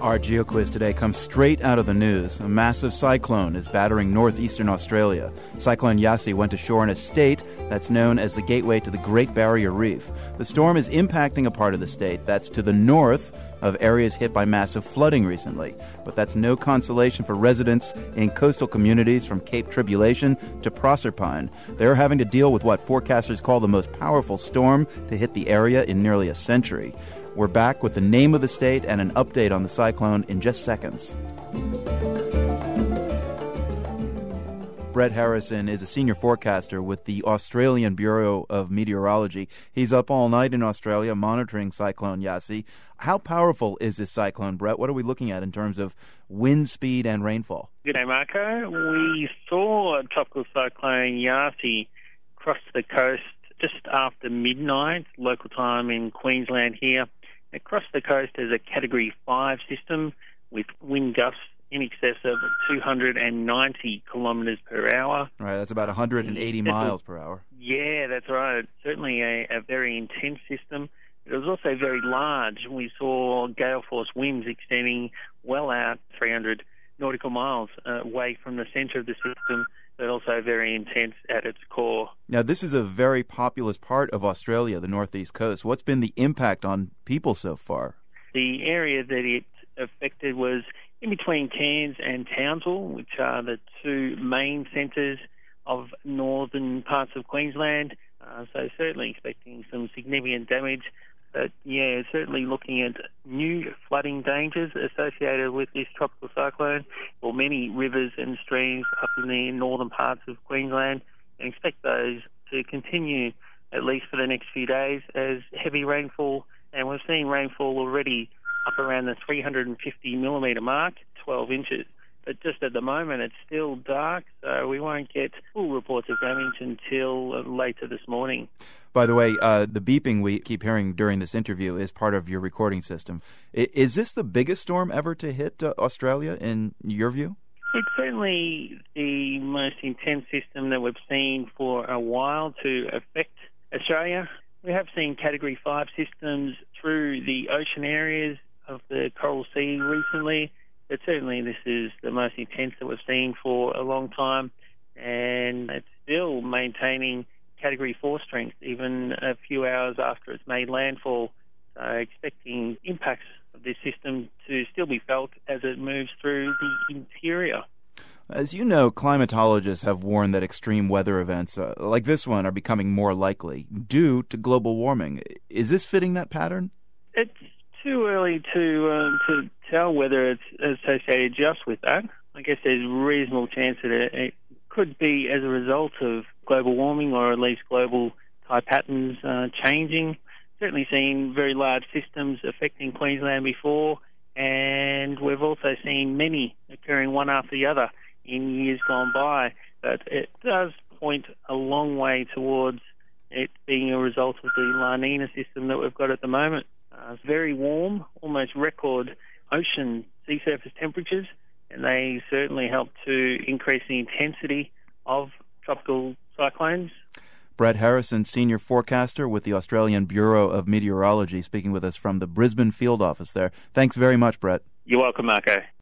Our GeoQuiz today comes straight out of the news. A massive cyclone is battering northeastern Australia. Cyclone Yasi went ashore in a state that's known as the gateway to the Great Barrier Reef. The storm is impacting a part of the state that's to the north of areas hit by massive flooding recently. But that's no consolation for residents in coastal communities from Cape Tribulation to Proserpine. They're having to deal with what forecasters call the most powerful storm to hit the area in nearly a century. We're back with the name of the state and an update on the cyclone in just seconds. Brett Harrison is a senior forecaster with the Australian Bureau of Meteorology. He's up all night in Australia monitoring Cyclone Yasi. How powerful is this cyclone, Brett? What are we looking at in terms of wind speed and rainfall? G'day, Marco. We saw Tropical Cyclone Yasi cross the coast just after midnight, local time in Queensland here. Across the coast as a Category 5 system with wind gusts in excess of 290 kilometres per hour. Right, that's about 180 miles per hour. Yeah, that's right. It's certainly a very intense system. It was also very large. We saw gale force winds extending well out 300 nautical miles away from the centre of the system, but also very intense at its core. Now, this is a very populous part of Australia, the northeast coast. What's been the impact on people so far? The area that it affected was in between Cairns and Townsville, which are the two main centres of northern parts of Queensland. So certainly expecting some significant damage. But yeah, certainly looking at new flooding dangers associated with this tropical cyclone, or many rivers and streams up in the northern parts of Queensland, and expect those to continue at least for the next few days as heavy rainfall, and we've seen rainfall already up around the 350 millimetre mark, 12 inches. But just at the moment, it's still dark, so we won't get full reports of damage until later this morning. By the way, the beeping we keep hearing during this interview is part of your recording system. Is this the biggest storm ever to hit Australia, in your view? It's certainly the most intense system that we've seen for a while to affect Australia. We have seen Category 5 systems through the ocean areas of the Coral Sea recently, but certainly this is the most intense that we've seen for a long time, and it's still maintaining Category 4 strength even a few hours after it's made landfall. So expecting impacts of this system to still be felt as it moves through the interior. As you know, climatologists have warned that extreme weather events like this one are becoming more likely due to global warming. Is this fitting that pattern? It's too early to tell whether it's associated just with that. I guess there's a reasonable chance that it could be as a result of global warming, or at least global tide patterns changing. Certainly seen very large systems affecting Queensland before, and we've also seen many occurring one after the other in years gone by. But it does point a long way towards it being a result of the La Nina system that we've got at the moment. It's very warm, almost record ocean sea surface temperatures, and they certainly help to increase the intensity of tropical cyclones. Brett Harrison, senior forecaster with the Australian Bureau of Meteorology, speaking with us from the Brisbane field office there. Thanks very much, Brett. You're welcome, Marco.